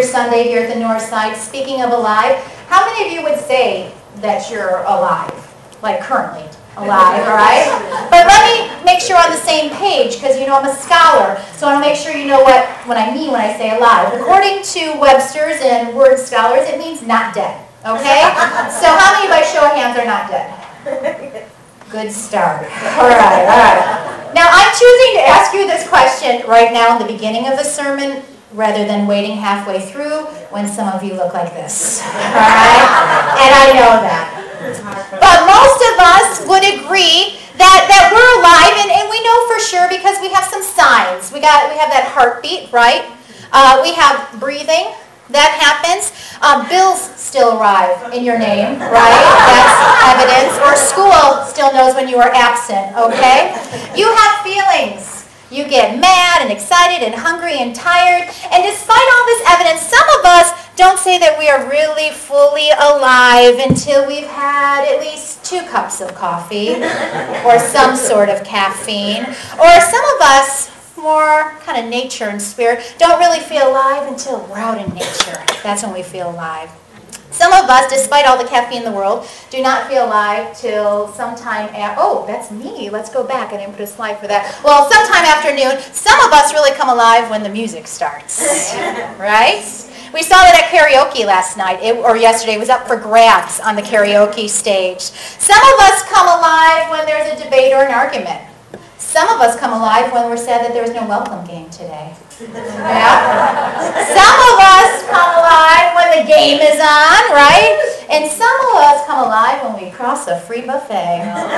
Easter Sunday here at the North Side. Speaking of alive, how many of you would say that you're alive? Like currently alive, all right? But let me make sure we're on the same page, because you know I'm a scholar, so I want to make sure you know what I mean when I say alive. According to Webster's and Word Scholars, it means not dead, okay? So how many by show of hands are not dead? Good start. All right. Now I'm choosing to ask you this question right now in the beginning of the sermon, rather than waiting halfway through when some of you look like this, all right? And I know that. But most of us would agree that we're alive, and we know for sure because we have some signs. We have that heartbeat, right? We have breathing. That happens. Bills still arrive in your name, right? That's evidence. Or school still knows when you are absent, okay? You have feelings. You get mad and excited and hungry and tired. And despite all this evidence, some of us don't say that we are really fully alive until we've had at least 2 cups of coffee or some sort of caffeine. Or some of us, more kind of nature and spirit, don't really feel alive until we're out in nature. That's when we feel alive. Some of us, despite all the caffeine in the world, do not feel alive till sometime oh, that's me. Let's go back. I didn't put a slide for that. Well, sometime afternoon, some of us really come alive when the music starts, right? We saw that at karaoke last night, or yesterday. It was up for grabs on the karaoke stage. Some of us come alive when there's a debate or an argument. Some of us come alive when we're sad that there was no welcome game today. Yeah? Some of us come alive when the game is on, right? And some of us come alive when we cross a free buffet.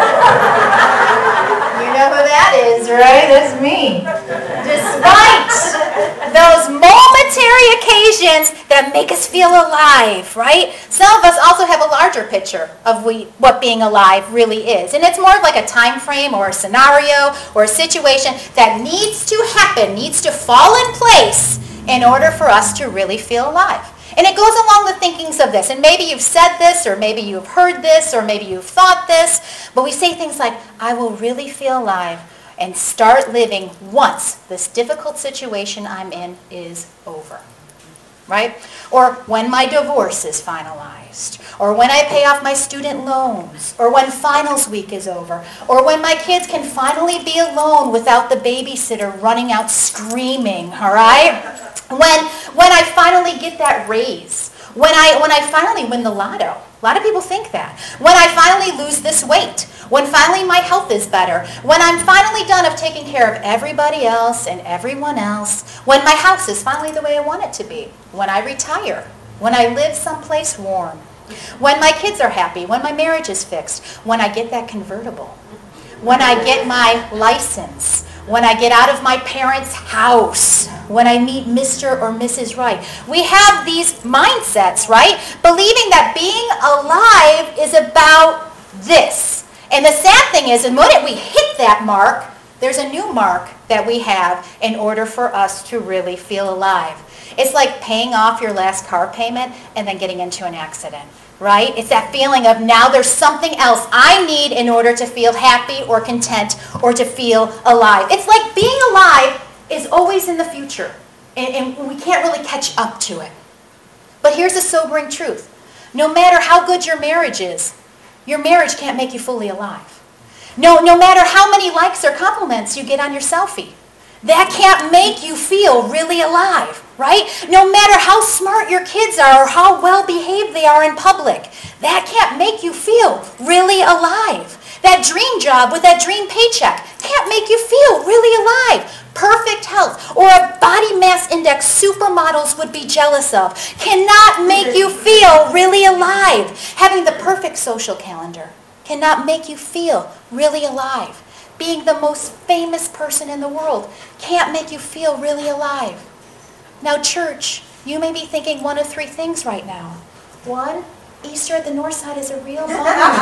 You know who that is, right? That's me. Despite those momentary occasions that make us feel alive, right? Some of us also have a larger picture of what being alive really is. And it's more of like a time frame or a scenario or a situation that needs to happen, needs to fall in place in order for us to really feel alive. And it goes along the thinkings of this. And maybe you've said this, or maybe you've heard this, or maybe you've thought this. But we say things like, I will really feel alive and start living once this difficult situation I'm in is over. Right? Or when my divorce is finalized. Or when I pay off my student loans. Or when finals week is over. Or when my kids can finally be alone without the babysitter running out screaming. All right? When I finally get that raise. When I finally win the lotto. A lot of people think that. When I finally lose this weight. When finally my health is better. When I'm finally done of taking care of everybody else and everyone else. When my house is finally the way I want it to be. When I retire. When I live someplace warm. When my kids are happy. When my marriage is fixed. When I get that convertible. When I get my license. When I get out of my parents' house, when I meet Mr. or Mrs. Right. We have these mindsets, right? Believing that being alive is about this. And the sad thing is, the moment we hit that mark, there's a new mark that we have in order for us to really feel alive. It's like paying off your last car payment and then getting into an accident. Right? It's that feeling of now there's something else I need in order to feel happy or content or to feel alive. It's like being alive is always in the future, and we can't really catch up to it. But here's the sobering truth. No matter how good your marriage is, your marriage can't make you fully alive. No matter how many likes or compliments you get on your selfie, that can't make you feel really alive, right? No matter how smart your kids are or how well behaved they are in public, that can't make you feel really alive. That dream job with that dream paycheck can't make you feel really alive. Perfect health or a body mass index supermodels would be jealous of cannot make you feel really alive. Having the perfect social calendar cannot make you feel really alive. Being the most famous person in the world can't make you feel really alive. Now, church, you may be thinking one of 3 things right now. 1, Easter at the North Side is a real moment.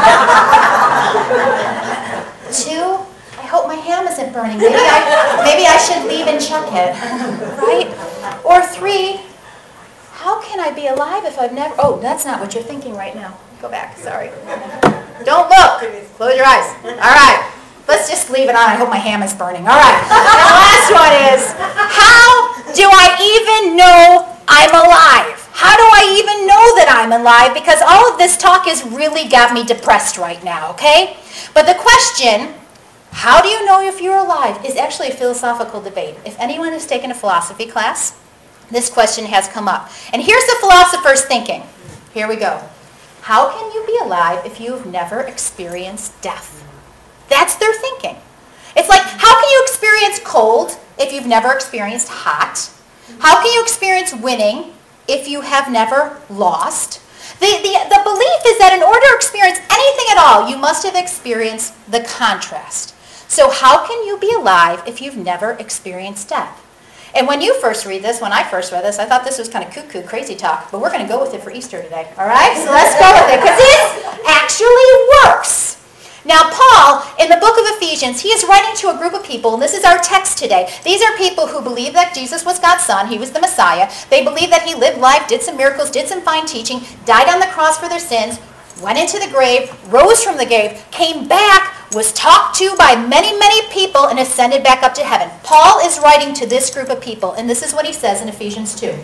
2, I hope my ham isn't burning. Maybe I should leave and check it. Right? Or 3, how can I be alive if I've never... Oh, that's not what you're thinking right now. Go back, sorry. Don't look. Close your eyes. All right. Let's just leave it on. I hope my ham is burning. All right. The last one is, how do I even know I'm alive. How do I even know that I'm alive? Because all of this talk has really got me depressed right now, okay? But the question, how do you know if you're alive, is actually a philosophical debate. If anyone has taken a philosophy class, this question has come up. And here's the philosopher's thinking. Here we go. How can you be alive if you've never experienced death? That's their thinking. It's like, how can you experience cold if you've never experienced hot? How can you experience winning if you have never lost? The belief is that in order to experience anything at all, you must have experienced the contrast. So how can you be alive if you've never experienced death? And when you first read this, when I first read this, I thought this was kind of cuckoo, crazy talk, but we're going to go with it for Easter today, all right? So let's go with it, because it actually works. Now, Paul, in the book of Ephesians, he is writing to a group of people, and this is our text today. These are people who believe that Jesus was God's son, he was the Messiah. They believe that he lived life, did some miracles, did some fine teaching, died on the cross for their sins, went into the grave, rose from the grave, came back, was talked to by many, many people, and ascended back up to heaven. Paul is writing to this group of people, and this is what he says in Ephesians 2.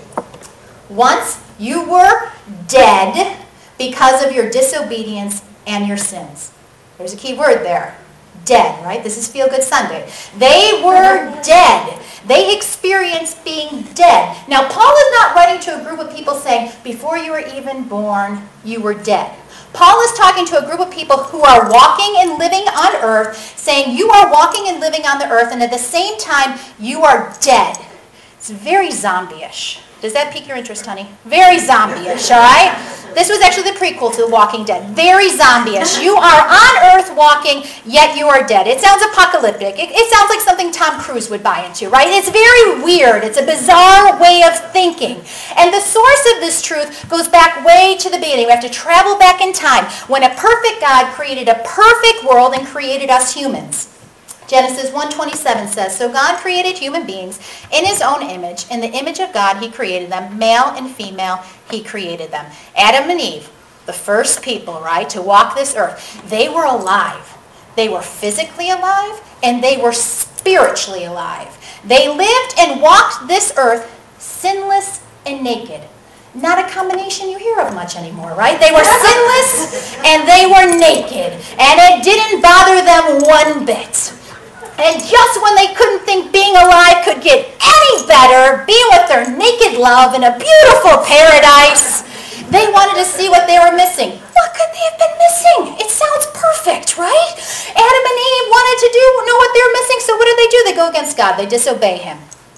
Once you were dead because of your disobedience and your sins. There's a key word there. Dead, right? This is Feel Good Sunday. They were dead. They experienced being dead. Now, Paul is not writing to a group of people saying, before you were even born, you were dead. Paul is talking to a group of people who are walking and living on earth, saying you are walking and living on the earth, and at the same time, you are dead. It's very zombie-ish. Does that pique your interest, honey? Very zombie-ish, all right? This was actually the prequel to The Walking Dead. Very zombie-ish. You are on earth walking, yet you are dead. It sounds apocalyptic. It sounds like something Tom Cruise would buy into, right? It's very weird. It's a bizarre way of thinking. And the source of this truth goes back way to the beginning. We have to travel back in time when a perfect God created a perfect world and created us humans. Genesis 1:27 says, so God created human beings in his own image. In the image of God, he created them. Male and female, he created them. Adam and Eve, the first people, right, to walk this earth, they were alive. They were physically alive, and they were spiritually alive. They lived and walked this earth sinless and naked. Not a combination you hear of much anymore, right? They were sinless and they were naked, and it didn't bother them one bit. And just when they couldn't think being alive could get any better, being with their naked love in a beautiful paradise, they wanted to see what they were missing. What could they have been missing? It sounds perfect, right? Adam and Eve wanted to know what they were missing, so what do? They go against God. They disobey him.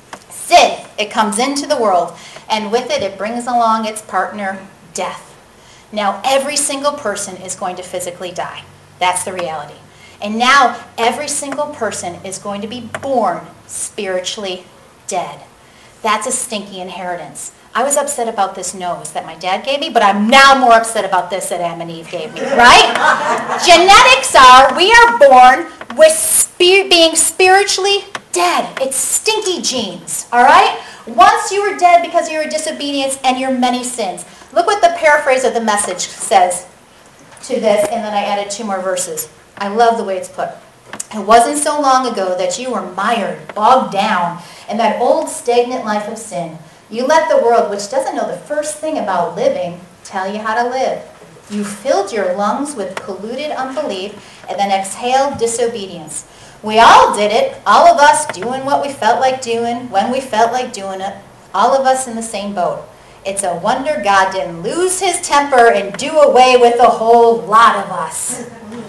Sin, it comes into the world, and with it, it brings along its partner, death. Now, every single person is going to physically die. That's the reality. And now every single person is going to be born spiritually dead. That's a stinky inheritance. I was upset about this nose that my dad gave me, but I'm now more upset about this that Adam and Eve gave me, right? Genetics are, we are born with being spiritually dead. It's stinky genes, all right? Once you were dead because of your disobedience and your many sins. Look what the paraphrase of the Message says to this, and then I added 2 more verses. I love the way it's put. It wasn't so long ago that you were mired, bogged down in that old stagnant life of sin. You let the world, which doesn't know the first thing about living, tell you how to live. You filled your lungs with polluted unbelief and then exhaled disobedience. We all did it, all of us doing what we felt like doing, when we felt like doing it, all of us in the same boat. It's a wonder God didn't lose his temper and do away with a whole lot of us.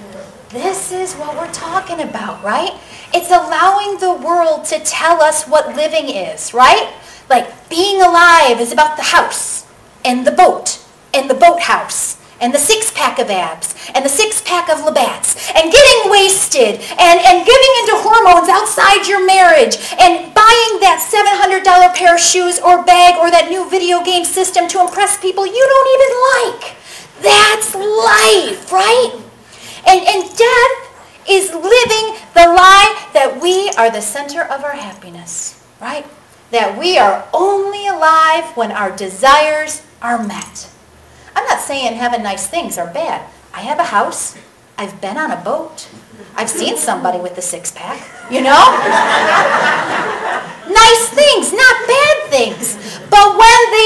This is what we're talking about, right? It's allowing the world to tell us what living is, right? Like being alive is about the house and the boathouse and the 6-pack of abs and the 6-pack of Labatt's and getting wasted and giving into hormones outside your marriage and buying that $700 pair of shoes or bag or that new video game system to impress people you don't even like. That's life, right? And death is living the lie that we are the center of our happiness, right? That we are only alive when our desires are met. I'm not saying having nice things are bad. I have a house. I've been on a boat. I've seen somebody with the 6-pack, you know? Nice things, not bad things. But when they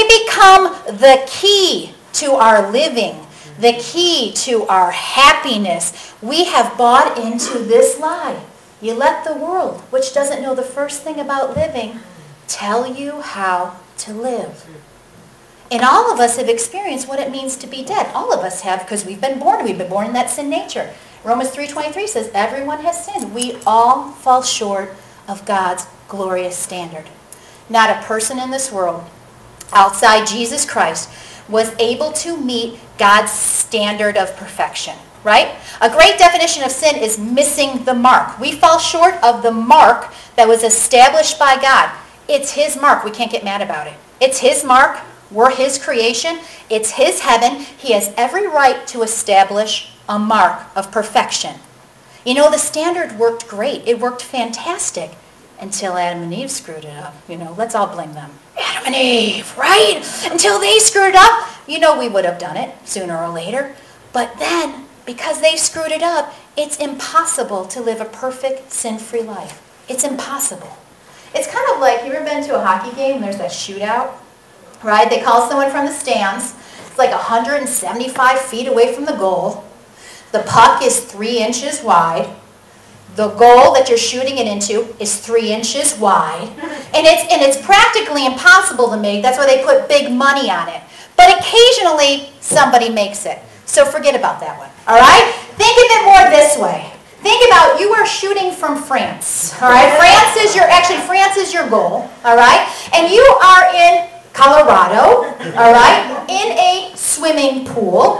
become the key to our living, the key to our happiness. We have bought into this lie. You let the world, which doesn't know the first thing about living, tell you how to live. And all of us have experienced what it means to be dead. All of us have, because we've been born. We've been born in that sin nature. Romans 3:23 says, everyone has sinned. We all fall short of God's glorious standard. Not a person in this world outside Jesus Christ was able to meet God's standard of perfection, right? A great definition of sin is missing the mark. We fall short of the mark that was established by God. It's His mark. We can't get mad about it. It's His mark. We're His creation. It's His heaven. He has every right to establish a mark of perfection. You know, the standard worked great. It worked fantastic until Adam and Eve screwed it up. You know, let's all blame them. Adam and Eve, right? Until they screwed it up. You know, we would have done it sooner or later. But then, because they screwed it up, it's impossible to live a perfect, sin-free life. It's impossible. It's kind of like, you ever been to a hockey game? There's that shootout, right? They call someone from the stands. It's like 175 feet away from the goal. The puck is 3 inches wide. The goal that you're shooting it into is 3 inches wide. And it's practically impossible to make. That's why they put big money on it. But occasionally, somebody makes it. So forget about that one, all right? Think of it more this way. Think about, you are shooting from France, all right? France is your goal, all right? And you are in Colorado, all right, in a swimming pool,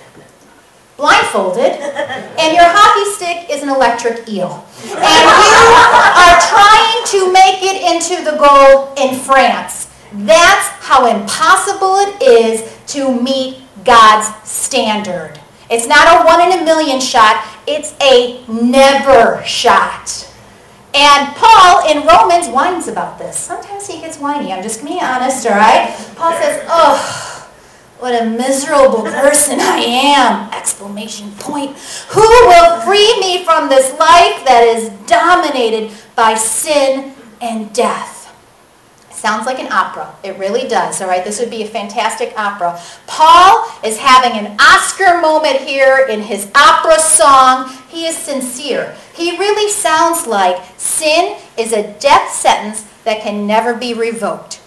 blindfolded, and your hockey stick is an electric eel. And you are trying to make it into the goal in France. That's how impossible it is to meet God's standard. It's not a 1 in a million shot, it's a never shot. And Paul in Romans whines about this. Sometimes he gets whiny, I'm just going to be honest, all right? Paul says, oh, what a miserable person I am! Exclamation point. Who will free me from this life that is dominated by sin and death? Sounds like an opera. It really does, all right? This would be a fantastic opera. Paul is having an Oscar moment here in his opera song. He is sincere. He really sounds like sin is a death sentence that can never be revoked.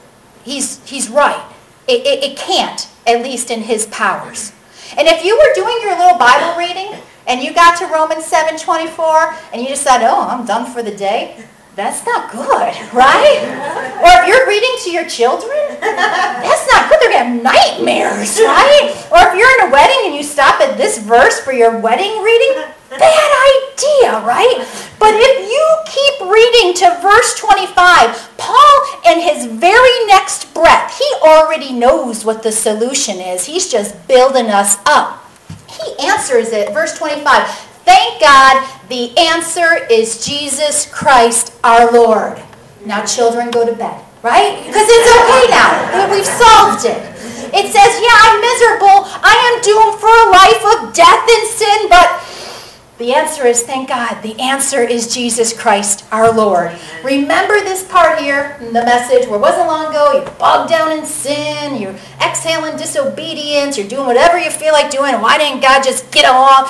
He's right. It can't, at least in his powers. And if you were doing your little Bible reading and you got to Romans 7:24 and you just said, oh, I'm done for the day, that's not good, right? Or if you're reading to your children, that's not good. They're going to have nightmares, right? Or if you're in a wedding and you stop at this verse for your wedding reading, bad idea, right? But if you keep reading to verse 25, Paul in his very next breath, he already knows what the solution is. He's just building us up. He answers it, verse 25. Thank God the answer is Jesus Christ our Lord. Now children, go to bed, right? Because it's okay now. We've solved it. It says, yeah, I'm miserable. I am doomed for a life of death and sin, but the answer is, thank God, the answer is Jesus Christ our Lord. Remember this part here in the message where it wasn't long ago, you're bogged down in sin, you're exhaling disobedience, you're doing whatever you feel like doing. Why didn't God just get along,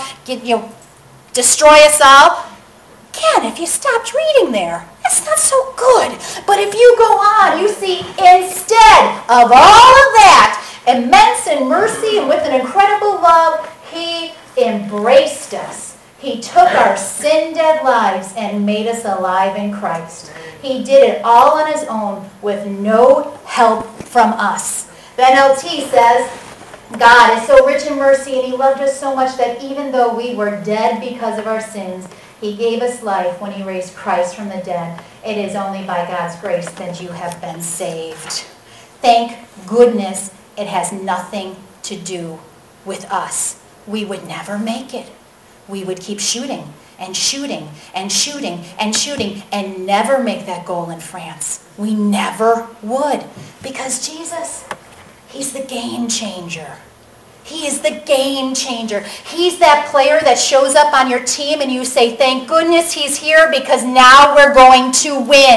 destroy us all? Again, if you stopped reading there, that's not so good. But if you go on, you see instead of all of that, immense in mercy and with an incredible love, He embraced us. He took our sin-dead lives and made us alive in Christ. He did it all on His own with no help from us. The NLT says, God is so rich in mercy and He loved us so much that even though we were dead because of our sins, He gave us life when He raised Christ from the dead. It is only by God's grace that you have been saved. Thank goodness it has nothing to do with us. We would never make it. We would keep shooting and shooting and shooting and shooting and never make that goal in France. We never would. Because Jesus, He's the game changer. He is the game changer. He's that player that shows up on your team and you say, thank goodness he's here because now we're going to win.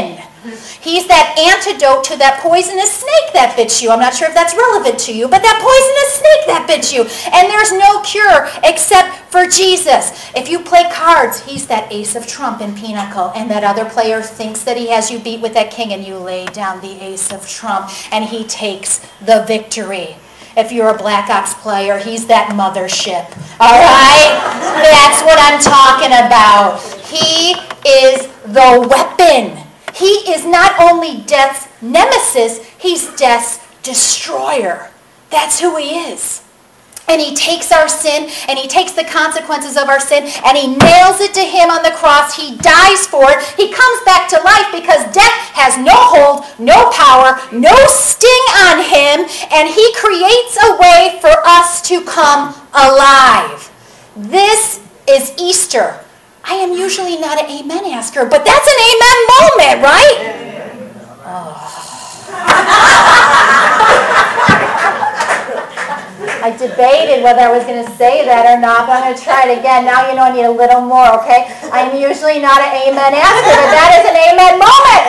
He's that antidote to that poisonous snake that bit you. I'm not sure if that's relevant to you, but that poisonous snake that bit you. And there's no cure except for Jesus. If you play cards, he's that ace of trump in Pinochle, and that other player thinks that he has you beat with that king, and you lay down the ace of trump, and he takes the victory. If you're a Black Ops player, he's that mothership. All right? That's what I'm talking about. He is the weapon. He is not only death's nemesis, he's death's destroyer. That's who he is. And he takes our sin, and he takes the consequences of our sin, and he nails it to him on the cross. He dies for it. He comes back to life because death has no hold, no power, no sting on him, and he creates a way for us to come alive. This is Easter. I am usually not an amen asker, but that's an amen moment, right? I debated whether I was going to say that or not, but I'm going to try it again. Now you know I need a little more, okay? I'm usually not an amen asker, but that is an amen moment.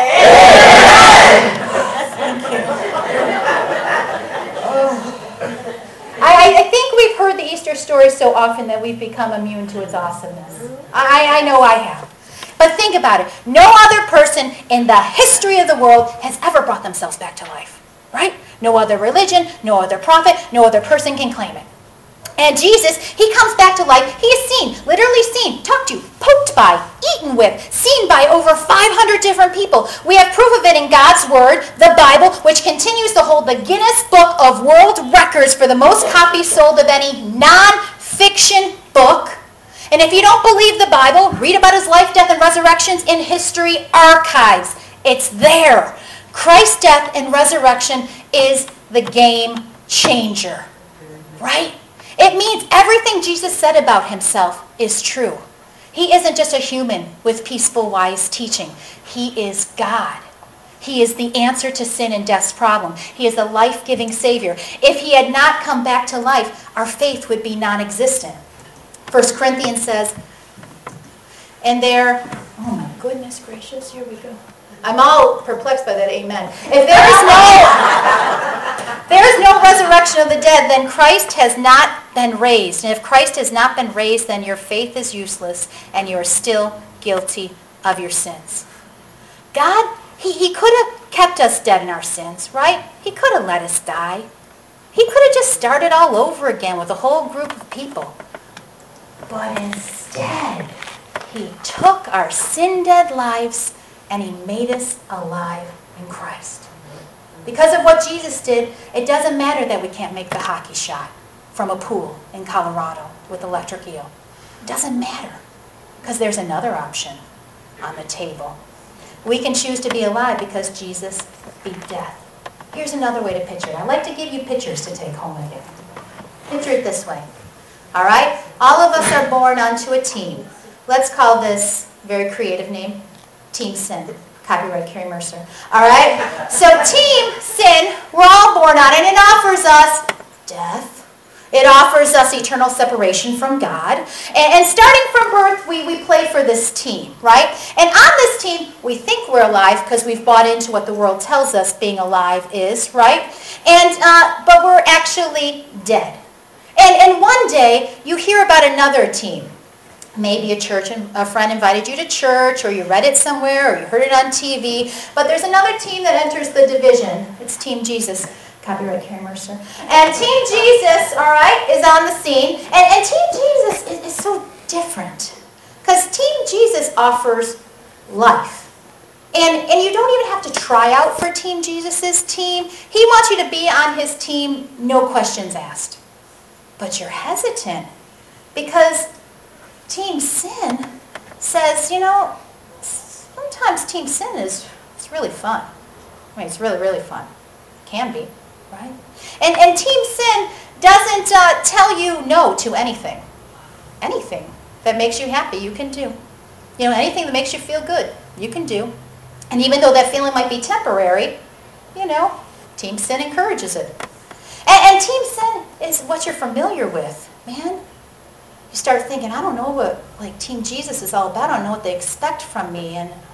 I think we've heard the Easter story so often that we've become immune to its awesomeness. I know I have. But think about it. No other person in the history of the world has ever brought themselves back to life, right? No other religion, no other prophet, no other person can claim it. And Jesus, he comes back to life. He is seen, literally seen, talked to, poked by, eaten with, seen by over 500 different people. We have proof of it in God's Word, the Bible, which continues to hold the Guinness Book of World Records for the most copies sold of any non-fiction book. And if you don't believe the Bible, read about his life, death, and resurrections in history archives. It's there. Christ's death and resurrection is the game changer, right? It means everything Jesus said about himself is true. He isn't just a human with peaceful, wise teaching. He is God. He is the answer to sin and death's problem. He is the life-giving Savior. If he had not come back to life, our faith would be non-existent. 1 Corinthians says, and there, oh my goodness gracious, here we go. I'm all perplexed by that amen. If there is no resurrection of the dead, then Christ has not been raised. And if Christ has not been raised, then your faith is useless and you are still guilty of your sins. God, he could have kept us dead in our sins, right? He could have let us die. He could have just started all over again with a whole group of people. But instead, he took our sin-dead lives and he made us alive in Christ. Because of what Jesus did, it doesn't matter that we can't make the hockey shot from a pool in Colorado with electric eel. It doesn't matter, because there's another option on the table. We can choose to be alive because Jesus beat death. Here's another way to picture it. I like to give you pictures to take home with you. Picture it this way. All right? All of us are born onto a team. Let's call this very creative name, Team Sin. Copyright Carrie Mercer. All right? So Team Sin, we're all born on it, and it offers us death. It offers us eternal separation from God. And starting from birth, we play for this team, right? And on this team, we think we're alive because we've bought into what the world tells us being alive is, right? And but we're actually dead. And one day, you hear about another team. Maybe a friend invited you to church, or you read it somewhere, or you heard it on TV. But there's another team that enters the division. It's Team Jesus. Copyright Carrie Mercer. And Team Jesus, all right, is on the scene. And Team Jesus is so different. Because Team Jesus offers life. And you don't even have to try out for Team Jesus' team. He wants you to be on his team, no questions asked. But you're hesitant because Team Sin says, you know, sometimes Team Sin it's really fun. I mean, it's really, really fun. Can be, right? And Team Sin doesn't tell you no to anything. Anything that makes you happy, you can do. You know, anything that makes you feel good, you can do. And even though that feeling might be temporary, you know, Team Sin encourages it. And Team Sin is what you're familiar with, man. You start thinking, I don't know what Team Jesus is all about. I don't know what they expect from me. And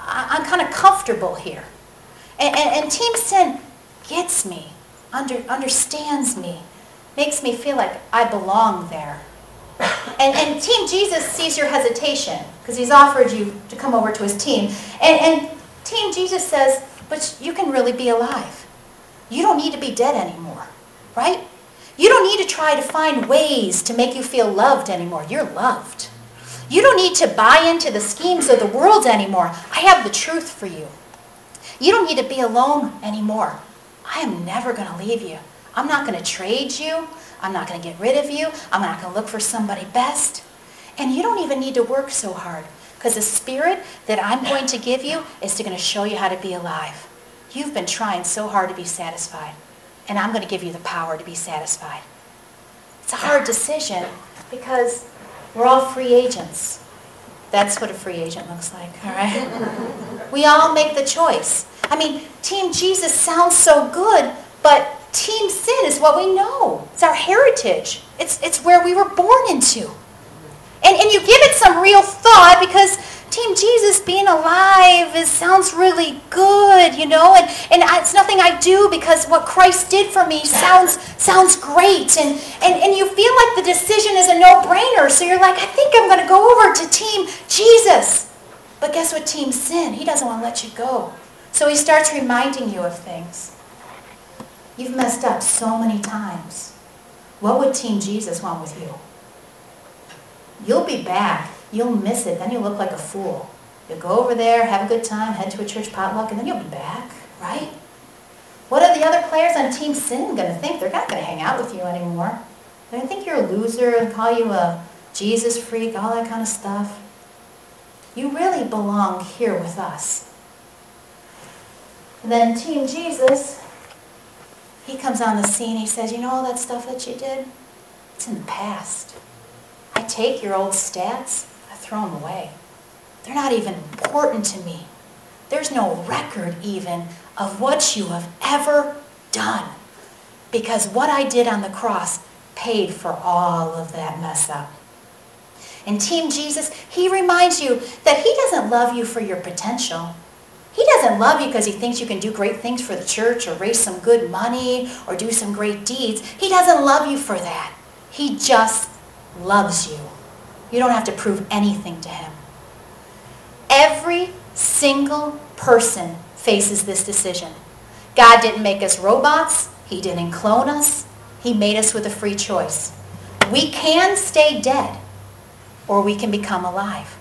I'm kind of comfortable here. And Team Sin gets me, understands me, makes me feel like I belong there. And Team Jesus sees your hesitation because he's offered you to come over to his team. And Team Jesus says, but you can really be alive. You don't need to be dead anymore, right? You don't need to try to find ways to make you feel loved anymore. You're loved. You don't need to buy into the schemes of the world anymore. I have the truth for you. You don't need to be alone anymore. I am never going to leave you. I'm not going to trade you. I'm not going to get rid of you. I'm not going to look for somebody best. And you don't even need to work so hard because the spirit that I'm going to give you is going to show you how to be alive. You've been trying so hard to be satisfied, and I'm going to give you the power to be satisfied. It's a hard decision because we're all free agents. That's what a free agent looks like, all right? We all make the choice. I mean, Team Jesus sounds so good, but Team Sin is what we know. It's our heritage. It's where we were born into. And you give it some real thought because Team Jesus being alive sounds really good, you know, and it's nothing I do because what Christ did for me sounds great, and you feel like the decision is a no-brainer, so you're like, I think I'm going to go over to Team Jesus. But guess what, Team Sin? He doesn't want to let you go. So he starts reminding you of things. You've messed up so many times. What would Team Jesus want with you? You'll be back. You'll miss it. Then you'll look like a fool. You'll go over there, have a good time, head to a church potluck, and then you'll be back, right? What are the other players on Team Sin going to think? They're not going to hang out with you anymore. They're going to think you're a loser and call you a Jesus freak, all that kind of stuff. You really belong here with us. And then Team Jesus, he comes on the scene. He says, you know all that stuff that you did? It's in the past. I take your old stats, I throw them away. They're not even important to me. There's no record even of what you have ever done. Because what I did on the cross paid for all of that mess up. And Team Jesus, he reminds you that he doesn't love you for your potential. He doesn't love you because he thinks you can do great things for the church or raise some good money or do some great deeds. He doesn't love you for that. He just loves you. You don't have to prove anything to him. Every single person faces this decision. God didn't make us robots. He didn't clone us. He made us with a free choice. We can stay dead or we can become alive.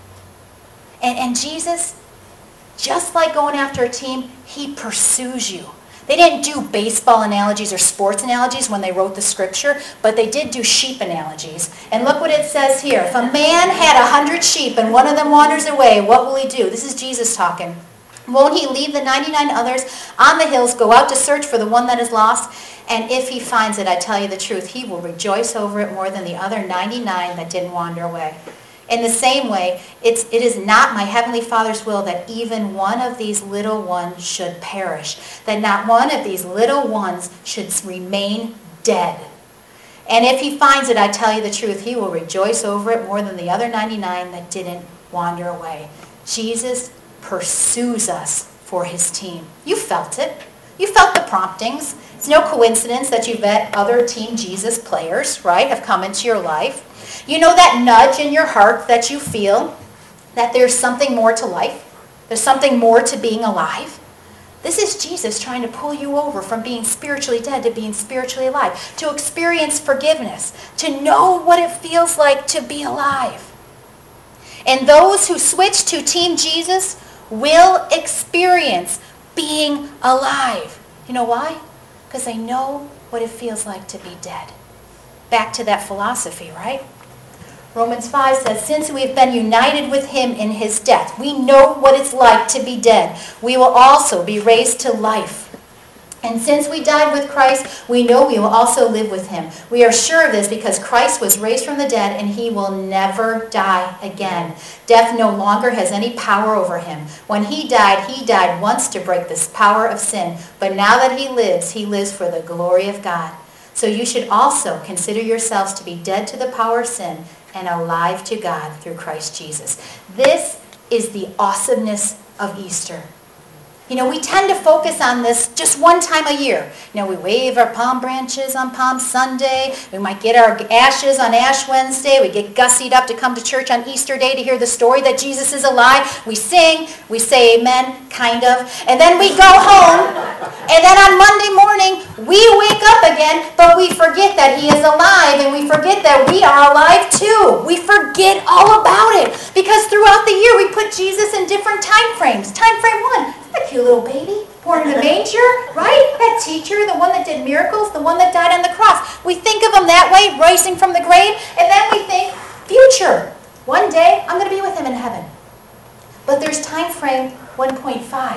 And Jesus, just like going after a team, he pursues you. They didn't do baseball analogies or sports analogies when they wrote the scripture, but they did do sheep analogies. And look what it says here. If a man had 100 sheep and one of them wanders away, what will he do? This is Jesus talking. Won't he leave the 99 others on the hills, go out to search for the one that is lost? And if he finds it, I tell you the truth, he will rejoice over it more than the other 99 that didn't wander away. In the same way, it is not my heavenly Father's will that even one of these little ones should perish, that not one of these little ones should remain dead. And if he finds it, I tell you the truth, he will rejoice over it more than the other 99 that didn't wander away. Jesus pursues us for his team. You felt it. You felt the promptings. It's no coincidence that you've met other Team Jesus players, right, have come into your life. You know that nudge in your heart that you feel that there's something more to life. There's something more to being alive. This is Jesus trying to pull you over from being spiritually dead to being spiritually alive, to experience forgiveness, to know what it feels like to be alive. And those who switch to Team Jesus will experience being alive. You know why? Because they know what it feels like to be dead. Back to that philosophy, right? Romans 5 says, since we have been united with him in his death, we know what it's like to be dead. We will also be raised to life. And since we died with Christ, we know we will also live with him. We are sure of this because Christ was raised from the dead and he will never die again. Death no longer has any power over him. When he died once to break this power of sin. But now that he lives for the glory of God. So you should also consider yourselves to be dead to the power of sin and alive to God through Christ Jesus. This is the awesomeness of Easter. You know, we tend to focus on this just one time a year. You know, we wave our palm branches on Palm Sunday. We might get our ashes on Ash Wednesday. We get gussied up to come to church on Easter Day to hear the story that Jesus is alive. We sing. We say amen, kind of. And then we go home. And then on Monday morning, we wake up again, but we forget that he is alive. And we forget that we are alive too. We forget all about it. Because throughout the year, we put Jesus in different time frames. Time frame 1. That cute little baby born in a manger, right? That teacher, the one that did miracles, the one that died on the cross. We think of him that way, rising from the grave, and then we think, future. One day, I'm going to be with him in heaven. But there's time frame 1.5.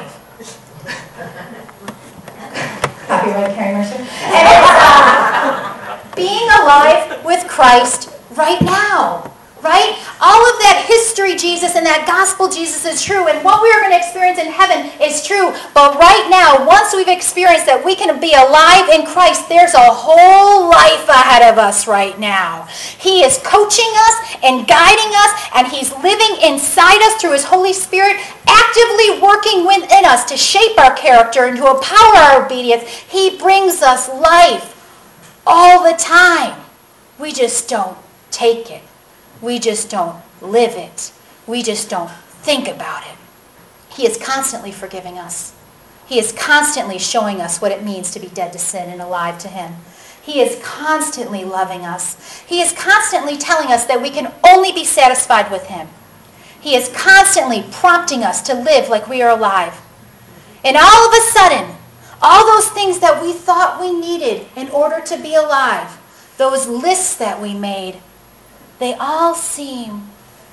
Copyright Carrie Mercer. And it's being alive with Christ right now. Right? All of that history Jesus and that gospel Jesus is true, and what we are going to experience in heaven is true. But right now, once we've experienced that we can be alive in Christ, there's a whole life ahead of us right now. He is coaching us and guiding us, and he's living inside us through his Holy Spirit, actively working within us to shape our character and to empower our obedience. He brings us life all the time. We just don't take it. We just don't live it. We just don't think about it. He is constantly forgiving us. He is constantly showing us what it means to be dead to sin and alive to him. He is constantly loving us. He is constantly telling us that we can only be satisfied with him. He is constantly prompting us to live like we are alive. And all of a sudden, all those things that we thought we needed in order to be alive, those lists that we made, they all seem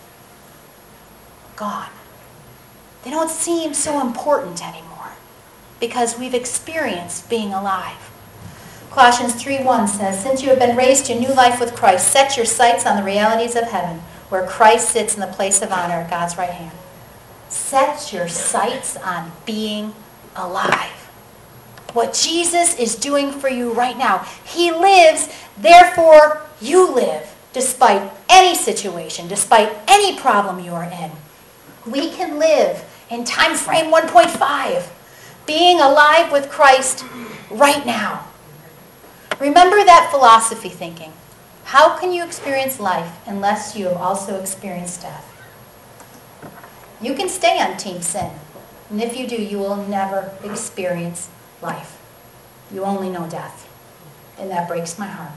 gone. They don't seem so important anymore because we've experienced being alive. Colossians 3:1 says, "Since you have been raised to new life with Christ, set your sights on the realities of heaven, where Christ sits in the place of honor at God's right hand." Set your sights on being alive. What Jesus is doing for you right now. He lives, therefore you live. Despite any situation, despite any problem you are in. We can live in time frame 1.5, being alive with Christ right now. Remember that philosophy thinking. How can you experience life unless you have also experienced death? You can stay on Team Sin, and if you do, you will never experience life. You only know death, and that breaks my heart.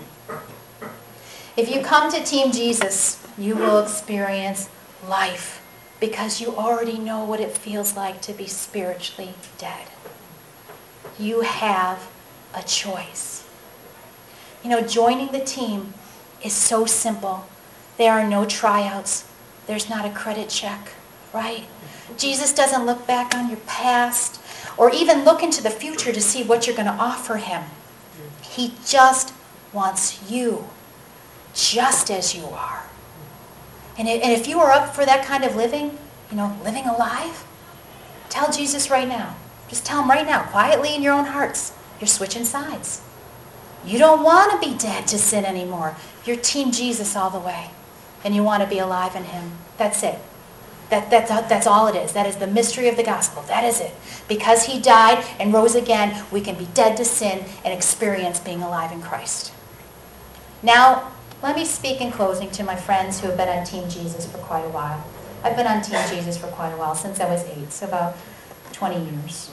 If you come to Team Jesus, you will experience life because you already know what it feels like to be spiritually dead. You have a choice. You know, joining the team is so simple. There are no tryouts. There's not a credit check, right? Jesus doesn't look back on your past or even look into the future to see what you're going to offer him. He just wants you. Just as you are. And if you are up for that kind of living, you know, living alive, tell Jesus right now. Just tell him right now, quietly in your own hearts, you're switching sides. You don't want to be dead to sin anymore. You're Team Jesus all the way. And you want to be alive in him. That's it. That's all it is. That is the mystery of the gospel. That is it. Because he died and rose again, we can be dead to sin and experience being alive in Christ. Now, let me speak in closing to my friends who have been on Team Jesus for quite a while. I've been on Team Jesus for quite a while, since I was 8, so about 20 years.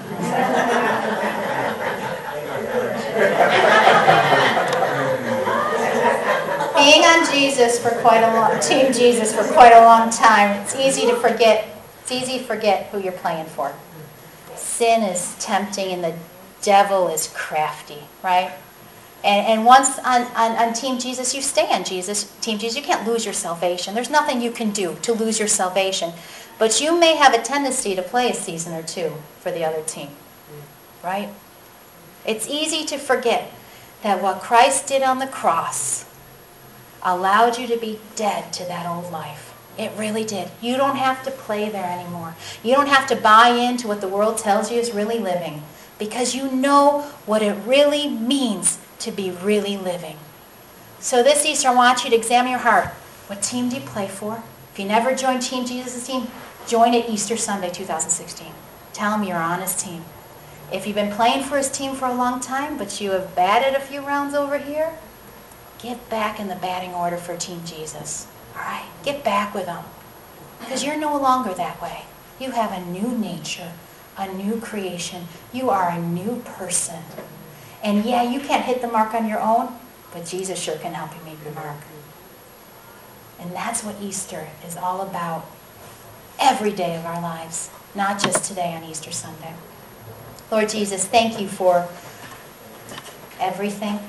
Being on Jesus for Team Jesus for quite a long time, it's easy to forget. It's easy to forget who you're playing for. Sin is tempting and the devil is crafty, right? And once on Team Jesus, you stay on Team Jesus. You can't lose your salvation. There's nothing you can do to lose your salvation. But you may have a tendency to play a season or two for the other team, right? It's easy to forget that what Christ did on the cross allowed you to be dead to that old life. It really did. You don't have to play there anymore. You don't have to buy into what the world tells you is really living, because you know what it really means to be really living. So this Easter, I want you to examine your heart. What team do you play for? If you never joined Team Jesus' team, join at Easter Sunday 2016. Tell him you're on his team. If you've been playing for his team for a long time, but you have batted a few rounds over here, get back in the batting order for Team Jesus. All right? Get back with him. Because you're no longer that way. You have a new nature, a new creation. You are a new person. And yeah, you can't hit the mark on your own, but Jesus sure can help you make your mark. And that's what Easter is all about. Every day of our lives, not just today on Easter Sunday. Lord Jesus, thank you for everything.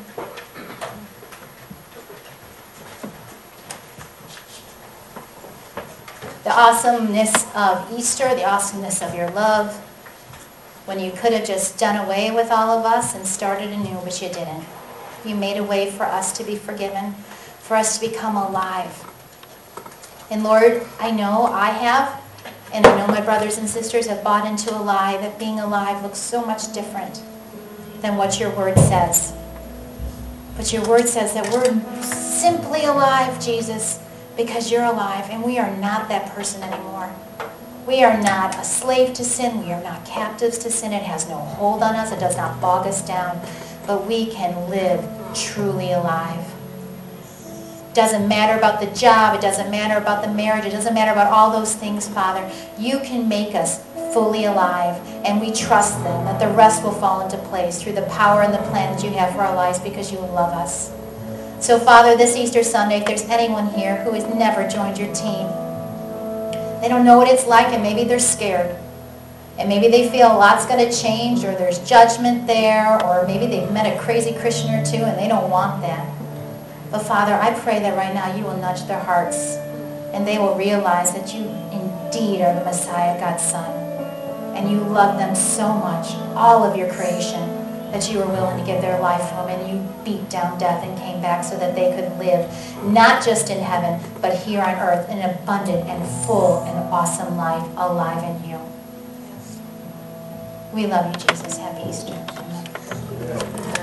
The awesomeness of Easter, the awesomeness of your love, when you could have just done away with all of us and started anew, but you didn't. You made a way for us to be forgiven, for us to become alive. And Lord, I know I have, and I know my brothers and sisters have bought into a lie that being alive looks so much different than what your word says. But your word says that we're simply alive, Jesus, because you're alive, and we are not that person anymore. We are not a slave to sin. We are not captives to sin. It has no hold on us. It does not bog us down. But we can live truly alive. It doesn't matter about the job. It doesn't matter about the marriage. It doesn't matter about all those things, Father. You can make us fully alive, and we trust them, that the rest will fall into place through the power and the plan that you have for our lives because you love us. So, Father, this Easter Sunday, if there's anyone here who has never joined your team, they don't know what it's like, and maybe they're scared. And maybe they feel a lot's going to change, or there's judgment there, or maybe they've met a crazy Christian or two and they don't want that. But Father, I pray that right now you will nudge their hearts, and they will realize that you indeed are the Messiah, God's Son. And you love them so much, all of your creation, that you were willing to give their life for them, and you beat down death and came back so that they could live, not just in heaven, but here on earth, an abundant and full and awesome life alive in you. We love you, Jesus. Happy Easter. Amen.